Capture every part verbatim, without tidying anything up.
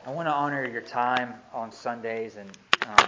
I want to honor your time on Sundays, and um,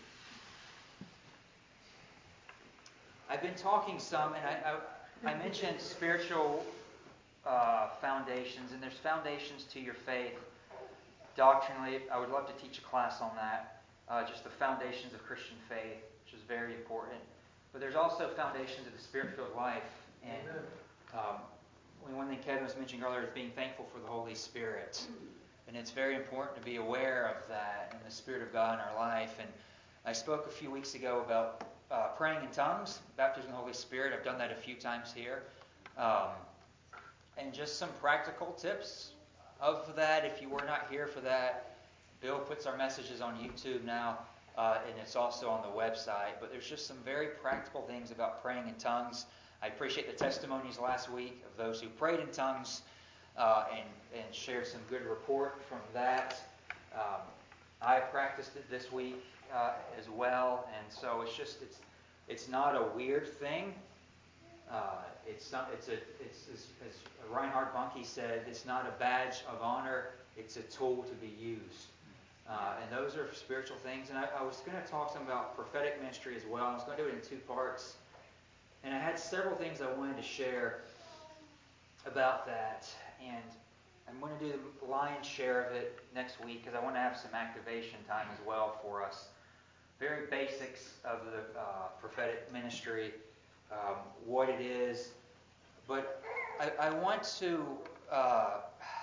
I've been talking some, and I, I, I mentioned spiritual uh, foundations, and there's foundations to your faith. Doctrinally, I would love to teach a class on that, uh, just the foundations of Christian faith, which is very important. But there's also foundations of the Spirit-filled life, and um, one thing Kevin was mentioning earlier is being thankful for the Holy Spirit. And it's very important to be aware of that and the Spirit of God in our life. And I spoke a few weeks ago about uh, praying in tongues, baptism of the Holy Spirit. I've done that a few times here. Um, and just some practical tips of that. If you were not here for that, Bill puts our messages on YouTube now, uh, and it's also on the website. But there's just some very practical things about praying in tongues. I appreciate the testimonies last week of those who prayed in tongues. Uh, and, and shared some good report from that. Um, I practiced it this week uh, as well, and so it's just it's it's not a weird thing. Uh, it's not it's a it's as, as Reinhard Bonnke said, it's not a badge of honor. It's a tool to be used, uh, and those are spiritual things. And I, I was going to talk some about prophetic ministry as well. I was going to do it in two parts, and I had several things I wanted to share about that. And I'm going to do the lion's share of it next week because I want to have some activation time as well for us. Very basics of the uh, prophetic ministry, um, what it is. But I, I want to uh,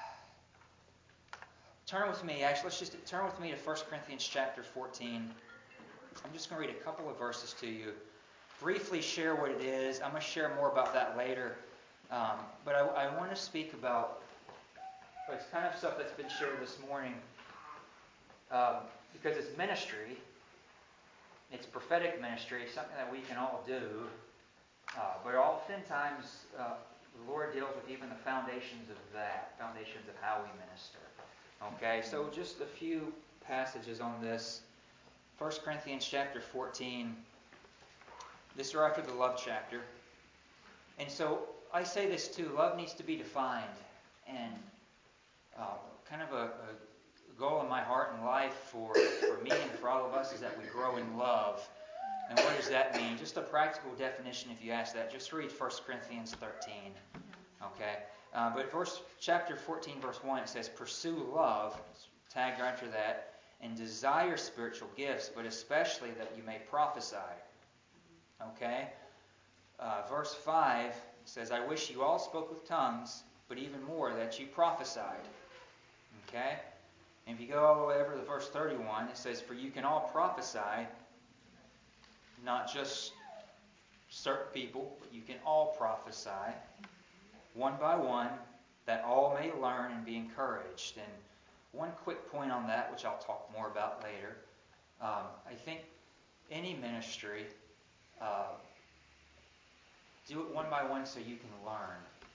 turn with me, actually, let's just turn with me to First Corinthians chapter fourteen. I'm just going to read a couple of verses to you. Briefly share what it is. I'm going to share more about that later. Um, but I, I want to speak about, it's kind of stuff that's been shared this morning, um, because it's ministry, it's prophetic ministry, something that we can all do, uh, but oftentimes uh, the Lord deals with even the foundations of that, foundations of how we minister. Okay, so just a few passages on this. First Corinthians chapter fourteen, this is right after the love chapter. And so I say this too, love needs to be defined. And uh, kind of a, a goal in my heart and life for, for me and for all of us is that we grow in love. And what does that mean? Just a practical definition if you ask that. Just read First Corinthians thirteen. Okay? Uh, but verse chapter fourteen, verse one, it says, pursue love, tagged right after that, and desire spiritual gifts, but especially that you may prophesy. Okay? Uh, verse five says, I wish you all spoke with tongues, but even more that you prophesied. Okay? And if you go all the way over to verse thirty-one, it says, for you can all prophesy, not just certain people, but you can all prophesy, one by one, that all may learn and be encouraged. And one quick point on that, which I'll talk more about later. Um, I think any ministry, uh, do it one by one so you can learn.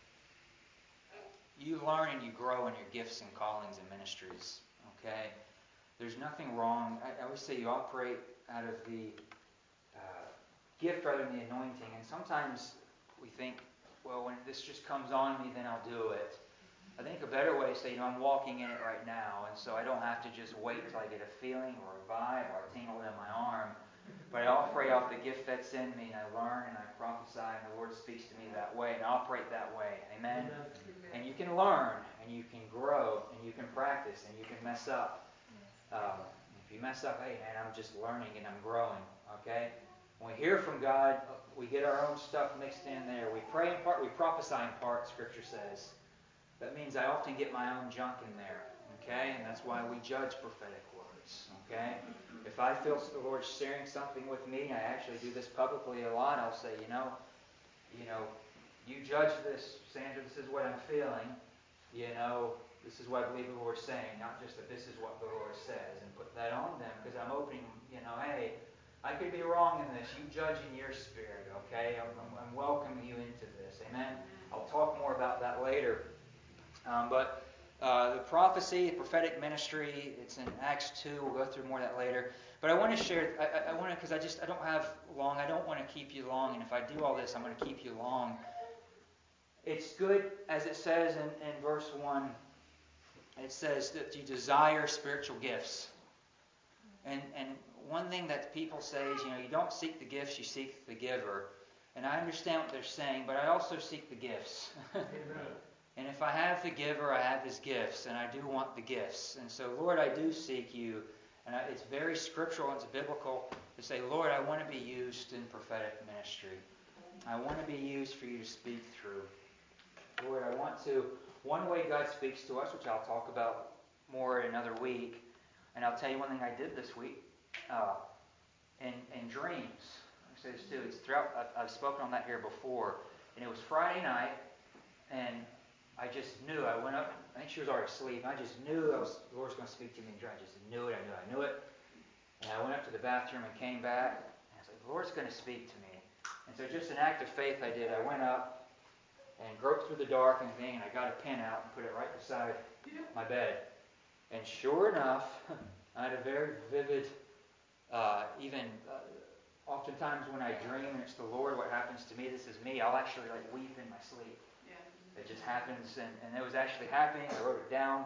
You learn and you grow in your gifts and callings and ministries. Okay? There's nothing wrong. I, I always say you operate out of the uh, gift rather than the anointing. And sometimes we think, well, when this just comes on me, then I'll do it. I think a better way is to say, you know, I'm walking in it right now, and so I don't have to just wait until I get a feeling or a vibe or a tingle in my arm. But I operate off the gift that's in me, and I learn and I prophesy, and the Lord speaks to me that way, and I operate that way. Amen? Amen. And you can learn, and you can grow, and you can practice, and you can mess up. Um, if you mess up, hey man, I'm just learning and I'm growing. Okay? When we hear from God, we get our own stuff mixed in there. We pray in part, we prophesy in part, Scripture says. That means I often get my own junk in there. Okay? And that's why we judge prophetic words. Okay? If I feel the Lord sharing something with me, I actually do this publicly a lot. I'll say, you know, you know, you judge this, Sandra. This is what I'm feeling. You know, this is what I believe the Lord's saying, not just that this is what the Lord says, and put that on them because I'm opening. You know, hey, I could be wrong in this. You judge in your spirit. Okay, I'm, I'm welcoming you into this. Amen. I'll talk more about that later. Um, but. Uh, the prophecy, the prophetic ministry, it's in Acts two. We'll go through more of that later. But I want to share, I, I, I want to, because I just, I don't have long, I don't want to keep you long. And if I do all this, I'm going to keep you long. It's good, as it says in, in verse one, it says that you desire spiritual gifts. And and one thing that people say is, you know, you don't seek the gifts, you seek the giver. And I understand what they're saying, but I also seek the gifts. Amen. And if I have the giver, I have his gifts, and I do want the gifts. And so, Lord, I do seek you. And I, it's very scriptural and it's biblical to say, Lord, I want to be used in prophetic ministry. I want to be used for you to speak through. Lord, I want to, one way God speaks to us, which I'll talk about more in another week, and I'll tell you one thing I did this week, uh, in, in dreams. I say this too, it's throughout, I've, I've spoken on that here before, and it was Friday night, and I just knew, I went up, I think she was already asleep, and I just knew I was, the Lord was going to speak to me in dreams. I just knew it, I knew it, I knew it. And I went up to the bathroom and came back, and I was like, the Lord's going to speak to me. And so just an act of faith I did. I went up and groped through the dark and thing, and I got a pen out and put it right beside my bed. And sure enough, I had a very vivid, uh, even uh, oftentimes when I dream and it's the Lord, what happens to me, this is me, I'll actually like weep in my sleep. Yeah. It just happens, and, and it was actually happening. I wrote it down.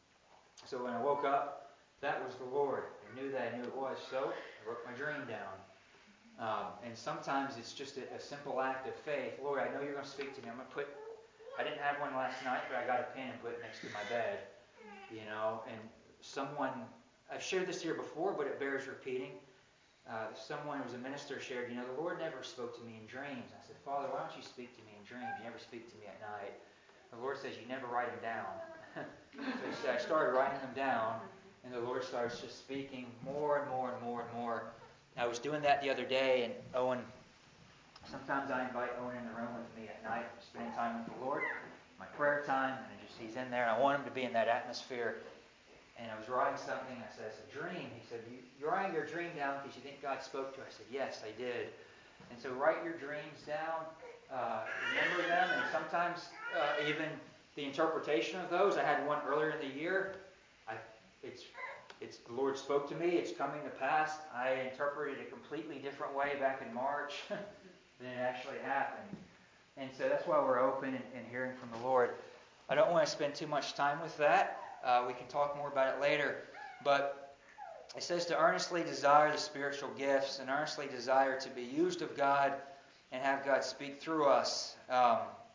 So when I woke up, that was the Lord. I knew that I knew it was. So I wrote my dream down. Um, and sometimes it's just a, a simple act of faith. Lord, I know you're going to speak to me. I'm going to put, I didn't have one last night, but I got a pen and put it next to my bed. You know, and someone, I've shared this here before, but it bears repeating. Uh, someone who was a minister shared, you know, the Lord never spoke to me in dreams. I said, Father, why don't you speak to me in dreams? You never speak to me at night. The Lord says, you never write them down. So he said, I started writing them down, and the Lord starts just speaking more and more and more and more. I was doing that the other day, and Owen, sometimes I invite Owen in the room with me at night, spending time with the Lord, my prayer time, and I just he's in there, and I want him to be in that atmosphere. And I was writing something, I said, it's a dream. He said, you, you're writing your dream down because you think God spoke to you. I said, yes, I did. And so write your dreams down, uh, remember them, and sometimes uh, even the interpretation of those. I had one earlier in the year. I, it's It's the Lord spoke to me. It's coming to pass. I interpreted it a completely different way back in March than it actually happened. And so that's why we're open and, and hearing from the Lord. I don't want to spend too much time with that. Uh, we can talk more about it later. But it says to earnestly desire the spiritual gifts and earnestly desire to be used of God and have God speak through us. Um,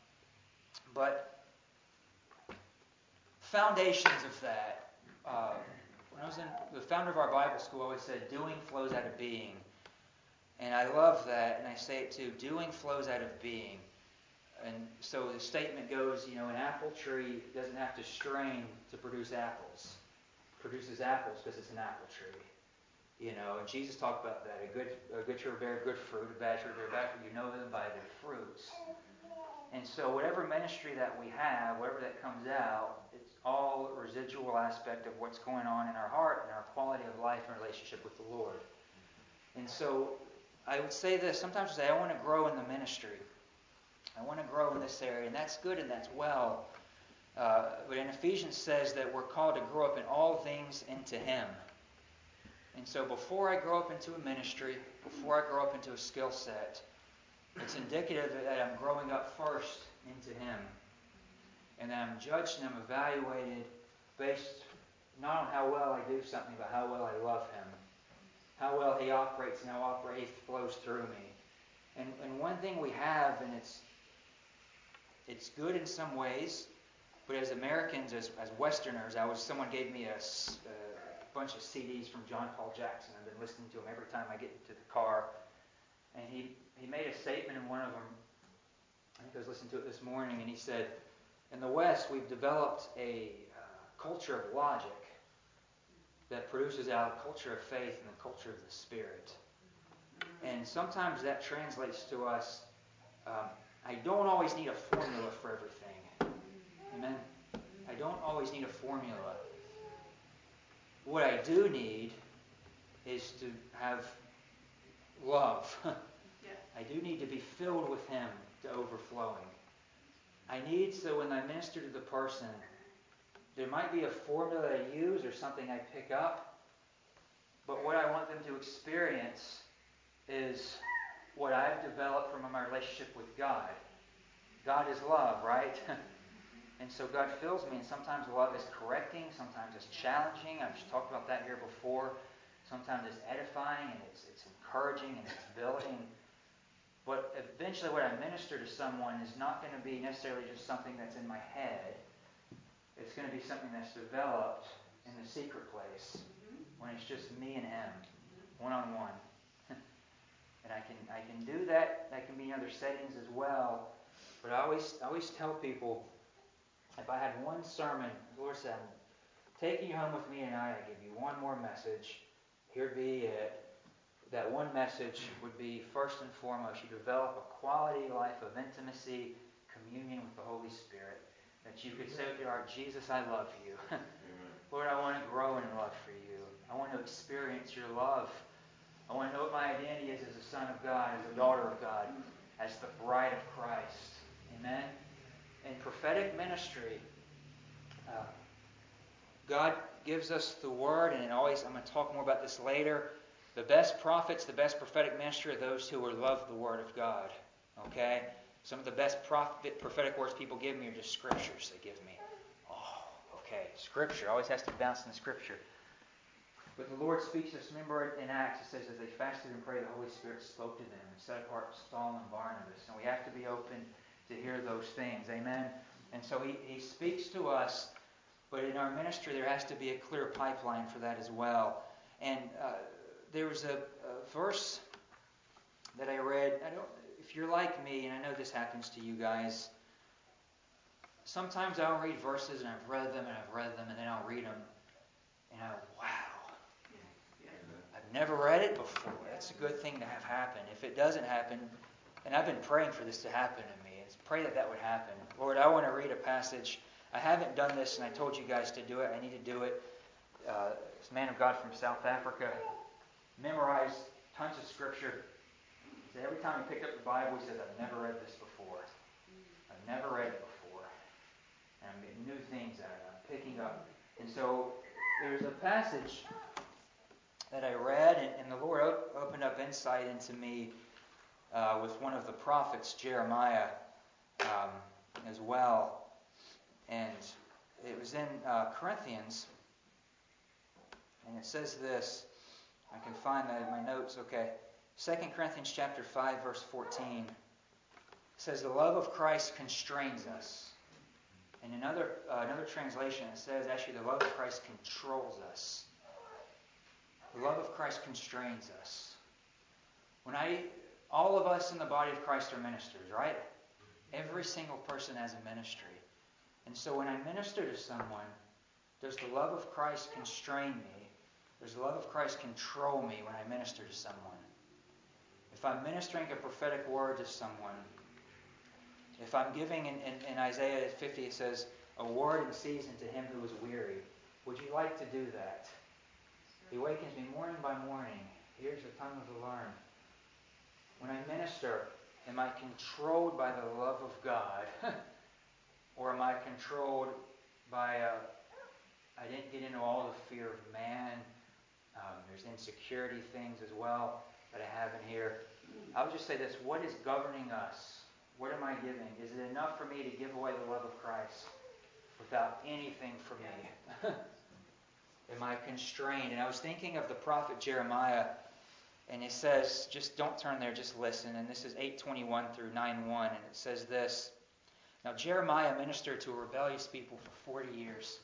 but foundations of that. Uh, When I was in, the founder of our Bible school always said, doing flows out of being. And I love that, and I say it too, doing flows out of being. And so the statement goes, you know, an apple tree doesn't have to strain to produce apples. It produces apples because it's an apple tree. You know, and Jesus talked about that. A good, a good tree will bear good fruit, a bad tree will bear bad fruit. You know them by their fruits. And so whatever ministry that we have, whatever that comes out, it's all a residual aspect of what's going on in our heart and our quality of life and relationship with the Lord. And so I would say this, sometimes I say, I want to grow in the ministry. I want to grow in this area, and that's good and that's well. Uh, but in Ephesians says that we're called to grow up in all things into Him. And so before I grow up into a ministry, before I grow up into a skill set, it's indicative that I'm growing up first into Him. And that I'm judged and I'm evaluated based not on how well I do something, but how well I love Him. How well He operates and how operate, He flows through me. And, and one thing we have, and it's it's good in some ways, but as Americans, as, as Westerners, I was someone gave me a, a bunch of C Ds from John Paul Jackson. I've been listening to him every time I get into the car. And he, he made a statement in one of them. I think I was listening to it this morning, and he said, in the West, we've developed a uh, culture of logic that produces out a culture of faith and the culture of the Spirit. And sometimes that translates to us, um, I don't always need a formula for everything. Amen? I don't always need a formula. What I do need is to have love. I do need to be filled with Him to overflowing. I need, so when I minister to the person, there might be a formula I use or something I pick up, but what I want them to experience is what I've developed from my relationship with God. God is love, right? And so God fills me, and sometimes love is correcting, sometimes it's challenging. I've just talked about that here before. Sometimes it's edifying, and it's, it's encouraging, and it's building. But eventually what I minister to someone is not going to be necessarily just something that's in my head. It's going to be something that's developed in the secret place when it's just me and him, one-on-one. And I can I can do that. That can be in other settings as well. But I always I always tell people, if I had one sermon, the Lord said, I'm taking you home with me tonight. I give you one more message. Here be it. That one message would be, first and foremost, you develop a quality life of intimacy, communion with the Holy Spirit. That you could say with your heart, Jesus, I love you. Lord, I want to grow in love for you. I want to experience your love. I want to know what my identity is as a son of God, as a daughter of God, as the bride of Christ. Amen? In prophetic ministry, uh, God gives us the word, and it always, I'm going to talk more about this later. The best prophets, the best prophetic ministry are those who love the word of God. Okay? Some of the best prophet, prophetic words people give me are just scriptures they give me. Oh, okay. Scripture always has to bounce in the scripture. But the Lord speaks to us. Remember in Acts, it says, as they fasted and prayed, the Holy Spirit spoke to them and set apart Saul and Barnabas. And we have to be open to hear those things. Amen? And so he, he speaks to us, but in our ministry there has to be a clear pipeline for that as well. And uh, there was a, a verse that I read. I don't. If you're like me, and I know this happens to you guys, sometimes I'll read verses and I've read them and I've read them and then I'll read them and I wow. I've never read it before. That's a good thing to have happen. If it doesn't happen, and I've been praying for this to happen to me, it's pray that that would happen. Lord, I want to read a passage. I haven't done this, and I told you guys to do it. I need to do it. Uh, this man of God from South Africa memorized tons of scripture. He said every time he picked up the Bible, he said, I've never read this before. I've never read it before. And I'm getting new things out of it. I'm picking up. And so there's a passage that I read, and, and the Lord op- opened up insight into me uh, with one of the prophets, Jeremiah, um, as well. And it was in uh, Corinthians, and it says this. I can find that in my notes. Okay. Second Corinthians chapter five, verse fourteen. It says, the love of Christ constrains us. In another, uh, another translation, it says, actually, the love of Christ controls us. The love of Christ constrains us. When I, all of us in the body of Christ are ministers, right? Every single person has a ministry. And so when I minister to someone, does the love of Christ constrain me? Does the love of Christ control me when I minister to someone? If I'm ministering a prophetic word to someone, if I'm giving, in, in, in Isaiah fifty, it says, a word in season to him who is weary, would you like to do that? He awakens me morning by morning. Here's the tongue of the learned. When I minister, am I controlled by the love of God? Or am I controlled by, uh, I didn't get into all the fear of man. Um, there's insecurity things as well that I have in here. I would just say this, what is governing us? What am I giving? Is it enough for me to give away the love of Christ without anything for me? Am I constrained? And I was thinking of the prophet Jeremiah, and it says, just don't turn there, just listen. And this is eight twenty-one through nine one, and it says this. Now Jeremiah ministered to a rebellious people for forty years.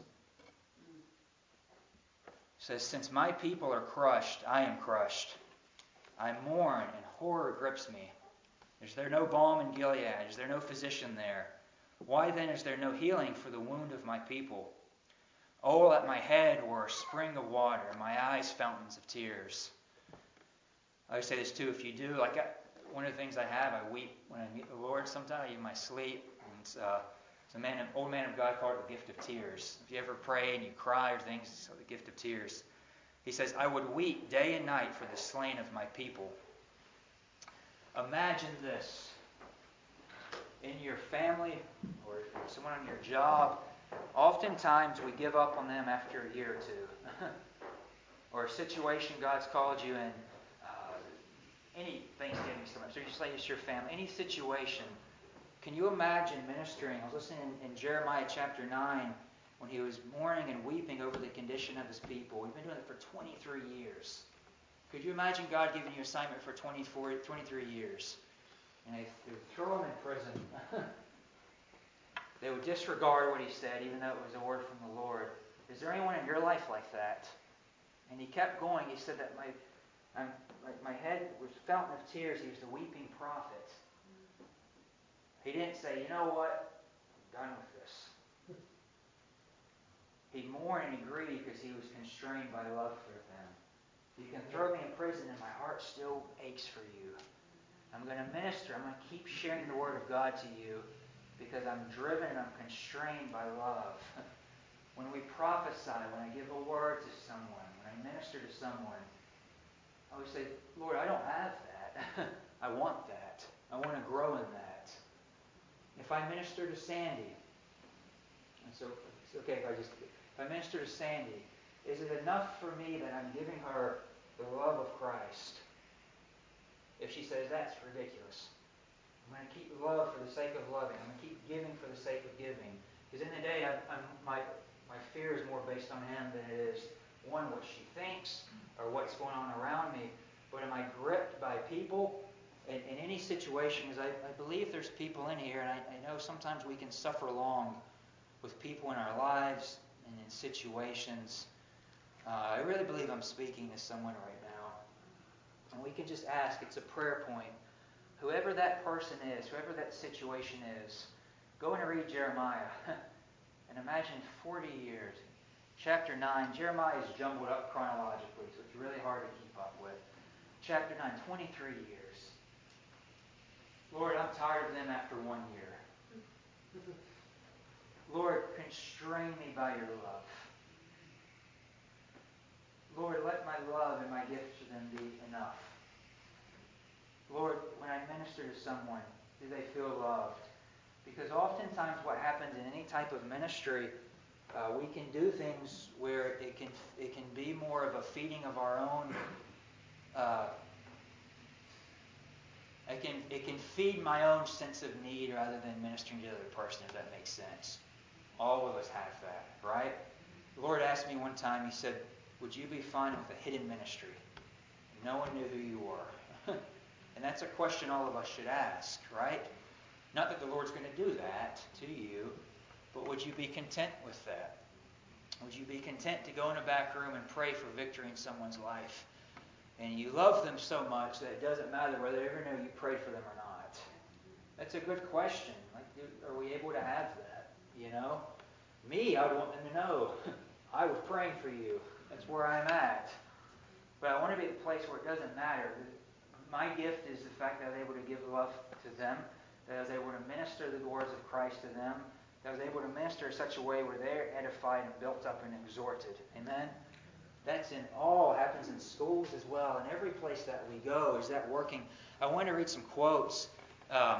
It says, since my people are crushed, I am crushed. I mourn, and horror grips me. Is there no balm in Gilead? Is there no physician there? Why then is there no healing for the wound of my people? Oh, that my head were a spring of water, and my eyes fountains of tears. I always say this too, if you do, like I, one of the things I have, I weep when I meet the Lord sometimes, in my sleep. And, uh, it's a man, an old man of God called it the gift of tears. If you ever pray and you cry or things, it's the gift of tears. He says, I would weep day and night for the slain of my people. Imagine this. In your family or someone on your job, oftentimes we give up on them after a year or two. Or a situation God's called you in. Uh, any Thanksgiving, so you just say it's your family. Any situation. Can you imagine ministering? I was listening in, in Jeremiah chapter nine when he was mourning and weeping over the condition of his people. We've been doing it for twenty-three years. Could you imagine God giving you assignment for twenty-four, twenty-three years? And they, they would throw him in prison. They would disregard what he said, even though it was a word from the Lord. Is there anyone in your life like that? And he kept going. He said that my, I'm, like my head was a fountain of tears. He was the weeping prophet. He didn't say, you know what? I'm done with this. He mourned and he grieved because he was constrained by love for them. You can throw me in prison and my heart still aches for you. I'm going to minister. I'm going to keep sharing the Word of God to you because I'm driven and I'm constrained by love. When we prophesy, when I give a word to someone, when I minister to someone, I always say, Lord, I don't have that. I want that. I want to grow in that. If I minister to Sandy, and so it's okay if I just, if I minister to Sandy, is it enough for me that I'm giving her the love of Christ? If she says that's ridiculous, I'm going to keep love for the sake of loving. I'm going to keep giving for the sake of giving. Because in the day, I, I'm, my my fear is more based on him than it is, one, what she thinks or what's going on around me. But am I gripped by people in, in any situation? Because I, I believe there's people in here, and I, I know sometimes we can suffer along with people in our lives and in situations. Uh, I really believe I'm speaking to someone right now. And we can just ask, it's a prayer point. Whoever that person is, whoever that situation is, go and read Jeremiah. And imagine forty years. Chapter nine, Jeremiah is jumbled up chronologically, so it's really hard to keep up with. Chapter nine, twenty-three years. Lord, I'm tired of them after one year. Lord, constrain me by your love. Lord, let my love and my gift to them be enough. Lord, when I minister to someone, do they feel loved? Because oftentimes what happens in any type of ministry, uh, we can do things where it can it can be more of a feeding of our own. Uh, it can it can feed my own sense of need rather than ministering to the other person. If that makes sense, all of us have that, right? The Lord asked me one time. He said, "Would you be fine with a hidden ministry? No one knew who you were." And that's a question all of us should ask, right? Not that the Lord's going to do that to you, but would you be content with that? Would you be content to go in a back room and pray for victory in someone's life? And you love them so much that it doesn't matter whether they ever know you prayed for them or not. That's a good question. Like, are we able to have that? You know? Me, I would want them to know I was praying for you. That's where I'm at. But I want to be at the place where it doesn't matter. My gift is the fact that I was able to give love to them, that I was able to minister the words of Christ to them, that I was able to minister in such a way where they're edified and built up and exhorted. Amen? That's in all, happens in schools as well, in every place that we go. Is that working? I want to read some quotes. Um,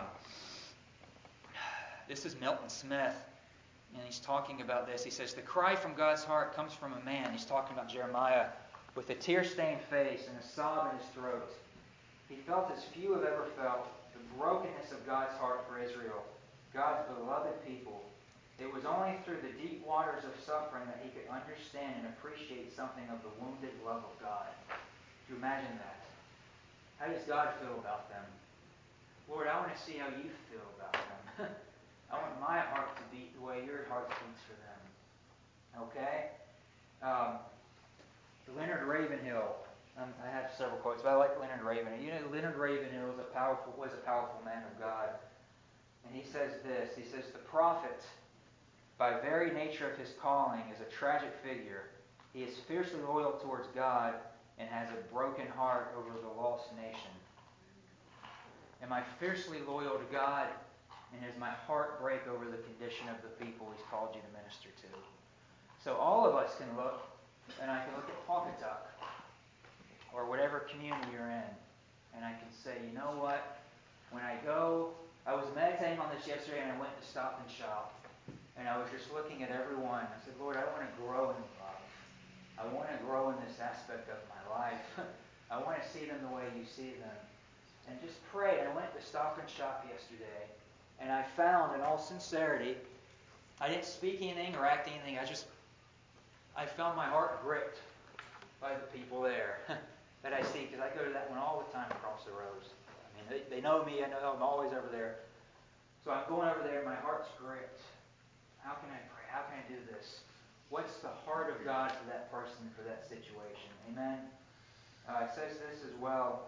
this is Milton Smith, and he's talking about this. He says, "The cry from God's heart comes from a man," he's talking about Jeremiah, "with a tear-stained face and a sob in his throat. He felt as few have ever felt, the brokenness of God's heart for Israel, God's beloved people. It was only through the deep waters of suffering that he could understand and appreciate something of the wounded love of God." Do you imagine that? How does God feel about them? Lord, I want to see how you feel about them. I want my heart to beat the way your heart beats for them. Okay? Um, Leonard Ravenhill. Um, I have several quotes, but I like Leonard Ravenhill. You know, Leonard Ravenhill was a powerful, was a powerful man of God. And he says this. He says, "The prophet, by very nature of his calling, is a tragic figure. He is fiercely loyal towards God and has a broken heart over the lost nation. Am I fiercely loyal to God, and does my heart break over the condition of the people he's called you to minister to?" So all of us can look, and I can look at Pawcatuck, or whatever community you're in, and I can say, you know what? When I go, I was meditating on this yesterday, and I went to Stop and Shop, and I was just looking at everyone. I said, Lord, I want to grow in love. I want to grow in this aspect of my life. I want to see them the way you see them. And just pray. And I went to Stop and Shop yesterday, And I found, in all sincerity, I didn't speak anything or act anything. I just, I found my heart gripped by the people there that I see, because I go to that one all the time across the roads. I mean, they, they know me. I know I'm always over there. So I'm going over there, and my heart's gripped. How can I pray? How can I do this? What's the heart of God for that person, for that situation? Amen? Uh, it says this as well.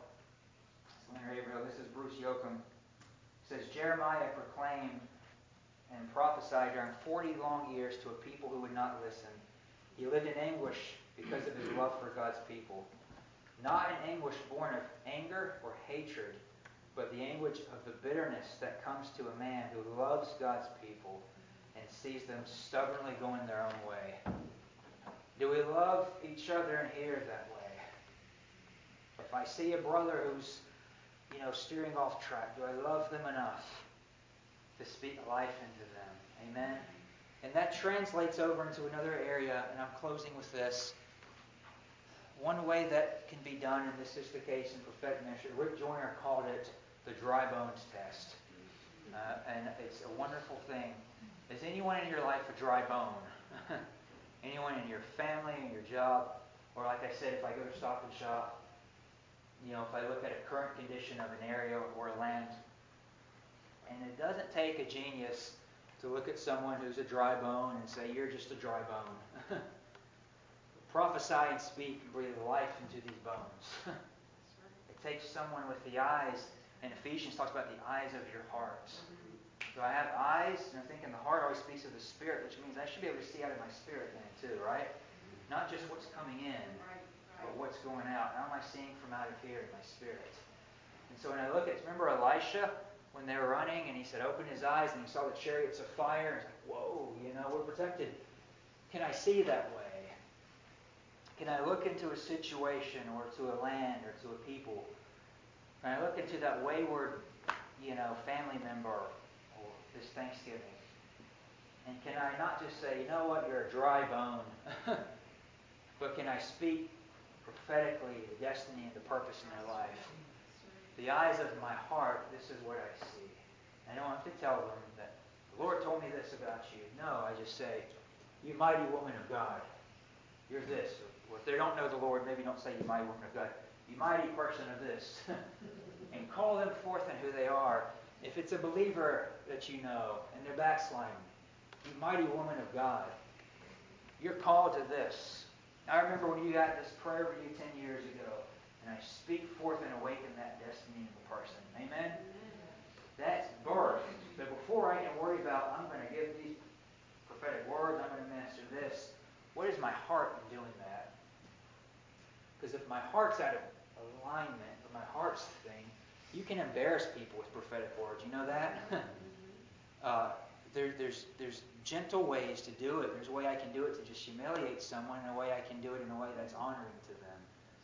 This is Bruce Yoakum. It says, Jeremiah proclaimed and prophesied during forty long years to a people who would not listen. He lived in anguish because of his love for God's people. Not an anguish born of anger or hatred, but the anguish of the bitterness that comes to a man who loves God's people and sees them stubbornly going their own way. Do we love each other in here that way? If I see a brother who's, you know, steering off track, do I love them enough to speak life into them? Amen? And that translates over into another area, and I'm closing with this. One way that can be done, and this is the case in prophetic ministry, Rick Joyner called it the dry bones test. Uh, and it's a wonderful thing. Is anyone in your life a dry bone? Anyone in your family, in your job? Or like I said, if I go to Stop and Shop, you know, if I look at a current condition of an area or a land, and it doesn't take a genius to look at someone who's a dry bone and say, you're just a dry bone. Prophesy and speak and breathe life into these bones. It takes someone with the eyes, and Ephesians talks about the eyes of your heart. So I have eyes, and I think in the heart always speaks of the Spirit, which means I should be able to see out of my spirit then too, right? Not just what's coming in, but what's going out. How am I seeing from out of here in my spirit? And so when I look at, remember Elisha, when they were running, and he said, open his eyes, and he saw the chariots of fire, and it's like, whoa, you know, we're protected. Can I see that way? Can I look into a situation, or to a land, or to a people? Can I look into that wayward, you know, family member, or this Thanksgiving? And can I not just say, you know what, you're a dry bone, but can I speak prophetically the destiny and the purpose in their life? The eyes of my heart, this is what I see. I don't have to tell them that the Lord told me this about you. No, I just say, you mighty woman of God, you're this. Or if they don't know the Lord, maybe don't say you mighty woman of God. You mighty person of this. And call them forth in who they are. If it's a believer that you know and they're backsliding, you mighty woman of God, you're called to this. I remember when you had this prayer for you ten years ago, and I speak forth and awaken that destiny in the person. Amen? That's birth. But before I can worry about, I'm going to give these prophetic words, I'm going to minister this, what is my heart in doing that? Because if my heart's out of alignment, if my heart's thing, you can embarrass people with prophetic words. You know that? uh, there, there's, there's gentle ways to do it. There's a way I can do it to just humiliate someone, and a way I can do it in a way that's honoring to them.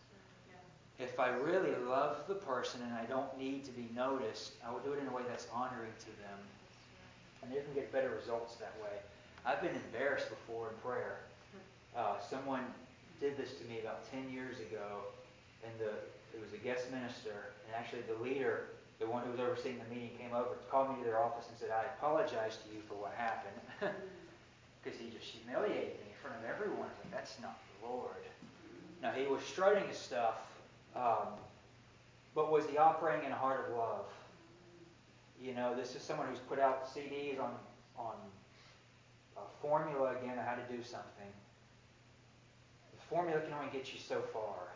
If I really love the person and I don't need to be noticed, I will do it in a way that's honoring to them. And you can get better results that way. I've been embarrassed before in prayer. Uh, someone did this to me about ten years ago, and the it was a guest minister, and actually the leader, the one who was overseeing the meeting, came over, called me to their office and said, I apologize to you for what happened. Because he just humiliated me in front of everyone. I was like, that's not the Lord. Now, he was strutting his stuff, um, but was he operating in a heart of love? You know, this is someone who's put out C Ds on, on a formula, again, on how to do something. The formula can only get you so far.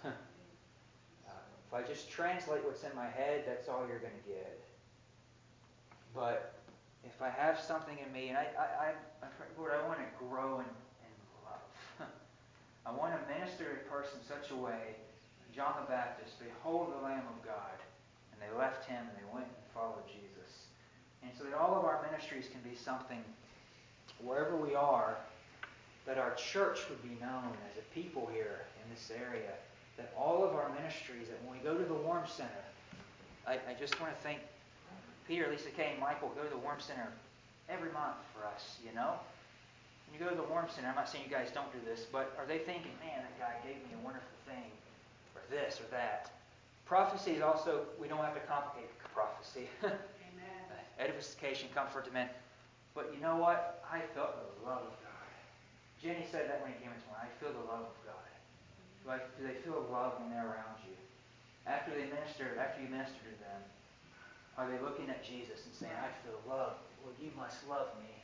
If I just translate what's in my head, that's all you're going to get. But if I have something in me, and I, I, I, I Lord, I want to grow in, in love. I want to minister to a person in such a way, John the Baptist, behold the Lamb of God. And they left him and they went and followed Jesus. And so that all of our ministries can be something, wherever we are, that our church would be known as a people here in this area. That all of our ministries, that when we go to the Warm Center, I, I just want to thank Peter, Lisa Kay, and Michael, go to the Warm Center every month for us, you know? When you go to the Warm Center, I'm not saying you guys don't do this, but are they thinking, man, that guy gave me a wonderful thing, or this or that? Prophecy is also, we don't have to complicate prophecy. Amen. edification, comfort to men. But you know what? I felt the love of God. Jenny said that when he came into one. I feel the love of God. Do, I, do they feel love when they're around you? After they minister, after you minister to them, are they looking at Jesus and saying, I feel love? Well, you must love me.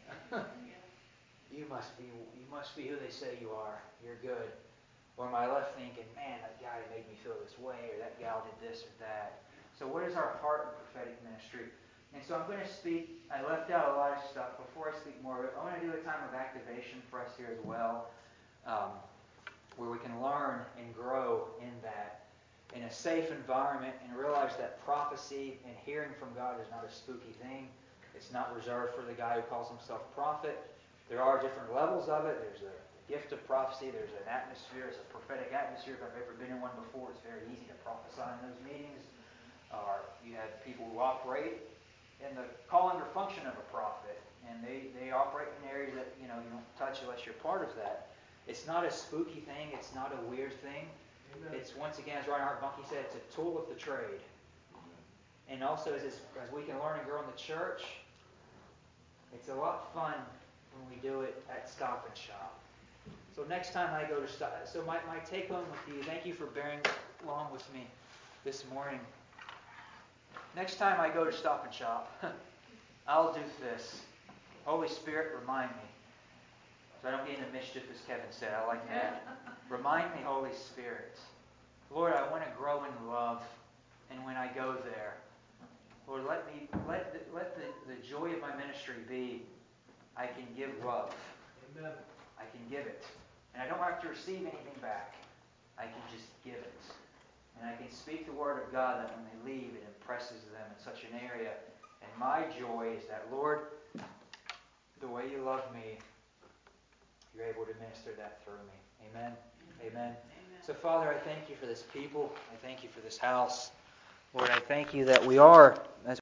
You must be you must be who they say you are. You're good. Or am I left thinking, man, that guy made me feel this way, or that gal did this or that? So what is our heart in prophetic ministry? And so I'm going to speak, I left out a lot of stuff. Before I speak more of it, I want to do a time of activation for us here as well, um, where we can learn and grow in that, in a safe environment, and realize that prophecy and hearing from God is not a spooky thing. It's not reserved for the guy who calls himself prophet. There are different levels of it. There's a gift of prophecy. There's an atmosphere. It's a prophetic atmosphere. If I've ever been in one before, it's very easy to prophesy in those meetings. Or you have people who operate in the calling or function of a prophet, and they, they operate in areas that you know you don't touch unless you're part of that. It's not a spooky thing. It's not a weird thing. Amen. It's, once again, as Reinhard Bunke said, it's a tool of the trade. And also, as, as we can learn and grow in the church, it's a lot of fun when we do it at Stop and Shop. So next time I go to Stop, so my, my take home with you, thank you for bearing along with me this morning. Next time I go to Stop and Shop, I'll do this. Holy Spirit, remind me. So I don't get into mischief, as Kevin said. I like that. Remind me, Holy Spirit. Lord, I want to grow in love. And when I go there, Lord, let me let the, let the, the joy of my ministry be I can give love. Amen. I can give it. And I don't have to receive anything back. I can just give it. And I can speak the word of God that when they leave, it impresses them in such an area. And my joy is that, Lord, the way you love me, you're able to minister that through me. Amen. Amen. Amen. So, Father, I thank you for this people. I thank you for this house. Lord, I thank you that we are, as